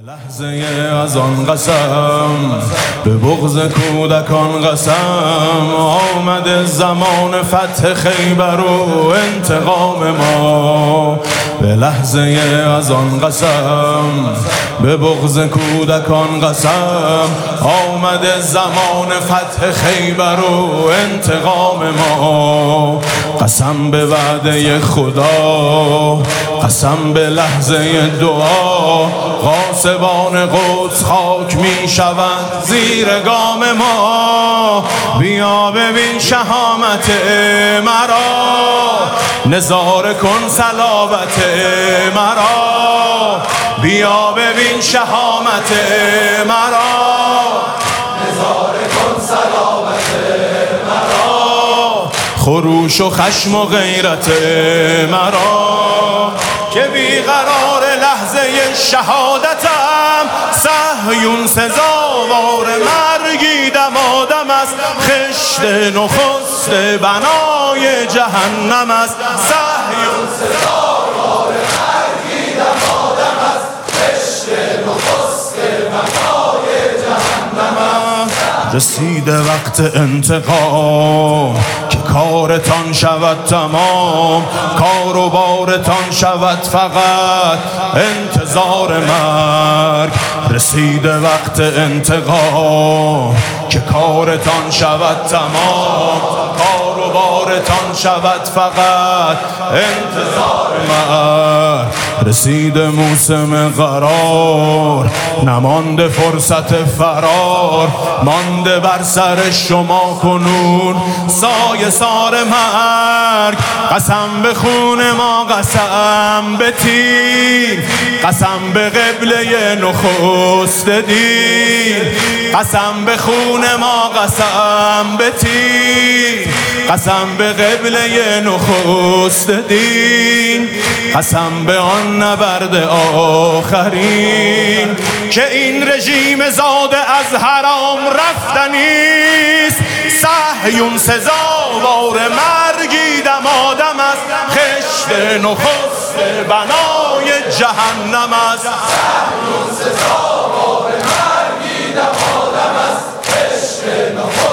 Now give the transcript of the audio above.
لحظه از آن قسم به بغض کودکان قسم آمده زمان فتح خیبر و انتقام ما. به لحظه از آن قسم به بغض کودکان قسم آمده زمان فتح خیبر و انتقام ما. قسم به وعده خدا، قسم به لحظه دعا، غاصبان قدس خاک می شوند زیر گام ما. بیا ببین شهامت مرا، نظاره کن صلابت مرا. بیا ببین شهامت مرا، نظاره کن صلابت مرا. خروش و خشم و غیرت مرا که بیقرار لحظه شهادتم. صهیون سزاوار مرگی دمادم است، خشت نخست بنای جهنم است. صهیون سزاوار مرگی دمادم است، خشت نخست بنای جهنم است. رسیده وقت انتقام که کارتان شود تمام، کار و بارتان شود فقط انتظار مرگ. رسیده وقت انتقام که کارتان شود تمام، کار و بارتان شود فقط انتظار مرگ. رسیده موسم قرار، نمانده فرصت فرار، مانده بر سر شما کنون سایه سار مرگ. قسم به خون ما، قسم به تیر، قسم به قبله نخست دین. قسم به خون ما، قسم به تیر، قسم به قبله نخست دین. قسم به آن نبرد آخرین که این رژیم زاده از حرام رفتنیست. صهیون سزاوار مرگی دمادم است، خشت نخست بنای جهنم است. صهیون سزاوار مرگی دمادم است، خشت نخست